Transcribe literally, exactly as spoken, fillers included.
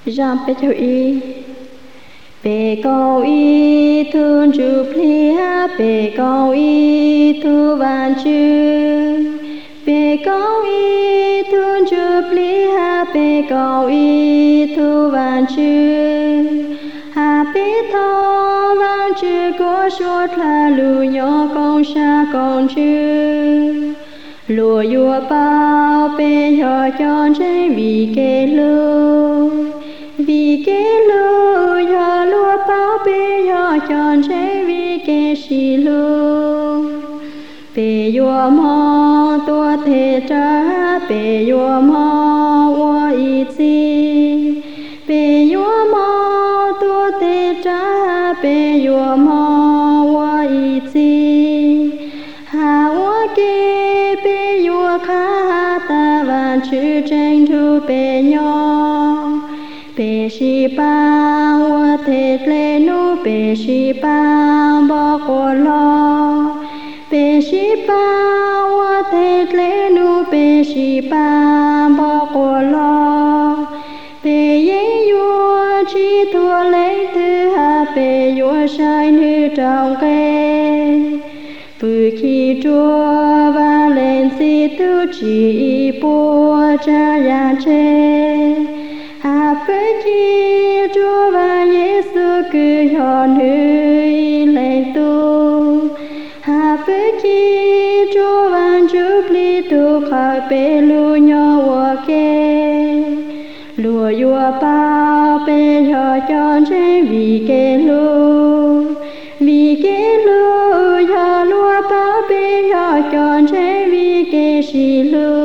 Jean Petro y bề cầu y thương chụp lia bề cầu y thu van chư bề cầu y thương chụp lia bề cầu y thu van chư hà bề thọ van chư có suốt là lù nhỏ con xa con chư lùa yua bao bề nhỏ chọn chế vì kê lưu vì kê lưu nhỏ lùa bao bề nhỏ chọn chế vì kê xì lưu bề yua mò tua thế trả bề yua mò ua y chi bề yua mò tua thế trả bề yua mò ua y chi hà ua kê bề yua khá ta van chư tranh thu bề nhỏ bề sĩ bang ua thế lê nu bề sĩ bang bỏ cô lo bề sĩ bang ua thế lê nu bề sĩ bang bỏ cô lo bề yế yua chi thua lấy thứ hạ bề yua sai nữ trong kê vừa khi chúa và lên si tu chỉ bùa cha ya chê hà phê chi chúa và Giêsu cứ hòn hư lên tu hà phê chi chúa và chúc li tu khỏi bê lu nhỏ hoa kê lùa yua bao bê nhỏ chọn chế vì kê lu vì kê lu nhỏ lùa bao bê nhỏ chọn chế vì kê xì lu